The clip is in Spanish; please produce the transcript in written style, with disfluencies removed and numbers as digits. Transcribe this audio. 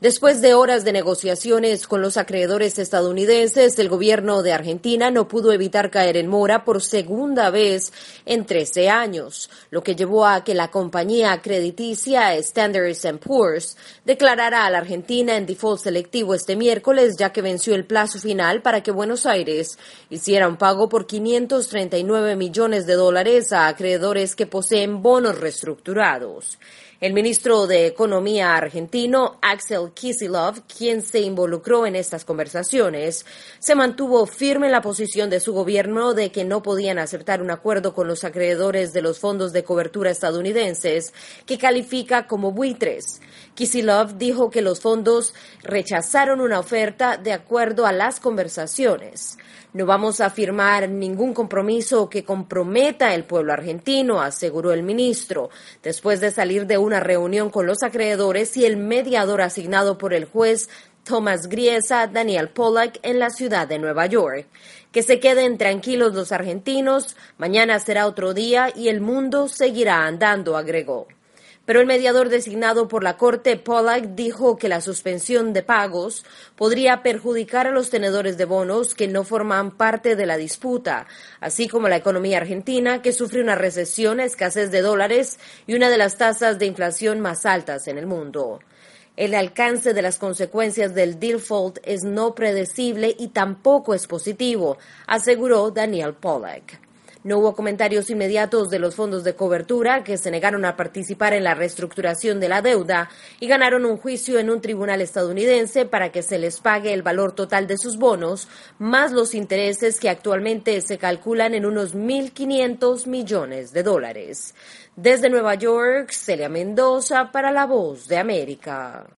Después de horas de negociaciones con los acreedores estadounidenses, el gobierno de Argentina no pudo evitar caer en mora por segunda vez en 13 años, lo que llevó a que la compañía crediticia Standard & Poor's declarara a la Argentina en default selectivo este miércoles, ya que venció el plazo final para que Buenos Aires hiciera un pago por $539 millones a acreedores que poseen bonos reestructurados. El ministro de Economía argentino, Axel Kicillof, quien se involucró en estas conversaciones, se mantuvo firme en la posición de su gobierno de que no podían aceptar un acuerdo con los acreedores de los fondos de cobertura estadounidenses, que califica como buitres. Kicillof dijo que los fondos rechazaron una oferta de acuerdo a las conversaciones. No vamos a firmar ningún compromiso que comprometa al pueblo argentino, aseguró el ministro, después de salir de una reunión con los acreedores y el mediador asignado por el juez Tomás Griesa, Daniel Pollack, en la ciudad de Nueva York. Que se queden tranquilos los argentinos, mañana será otro día y el mundo seguirá andando, agregó. Pero el mediador designado por la Corte, Pollack, dijo que la suspensión de pagos podría perjudicar a los tenedores de bonos que no forman parte de la disputa, así como la economía argentina, que sufre una recesión, escasez de dólares y una de las tasas de inflación más altas en el mundo. El alcance de las consecuencias del default es no predecible y tampoco es positivo, aseguró Daniel Pollack. No hubo comentarios inmediatos de los fondos de cobertura, que se negaron a participar en la reestructuración de la deuda y ganaron un juicio en un tribunal estadounidense para que se les pague el valor total de sus bonos, más los intereses que actualmente se calculan en unos $1.500 millones. Desde Nueva York, Celia Mendoza para La Voz de América.